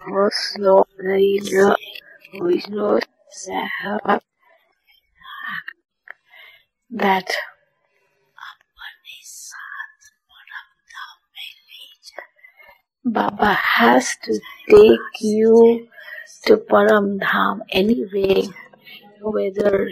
Oslo, Rilo, Vishnu, Sahab, that Baba has to take you to Param Dham anyway, whether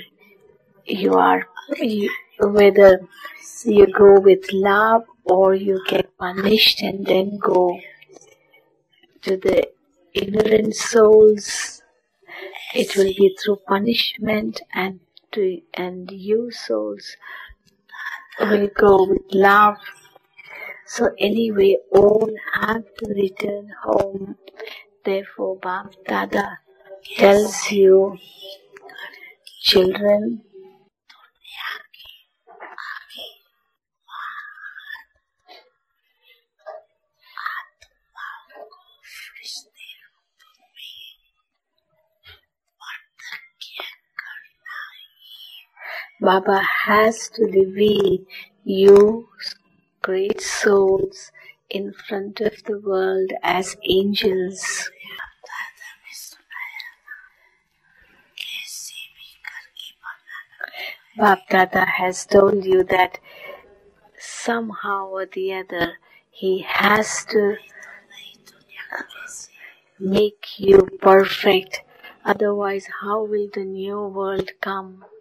whether you go with love or you get punished and then go to the ignorant souls. It will be through punishment, and you souls will go with love. So anyway, all have to return home. Therefore, Bap Dada tells you, children, Baba has to reveal you, great souls, in front of the world as angels. Bap Dada has told you that somehow or the other he has to make you perfect. Otherwise, how will the new world come?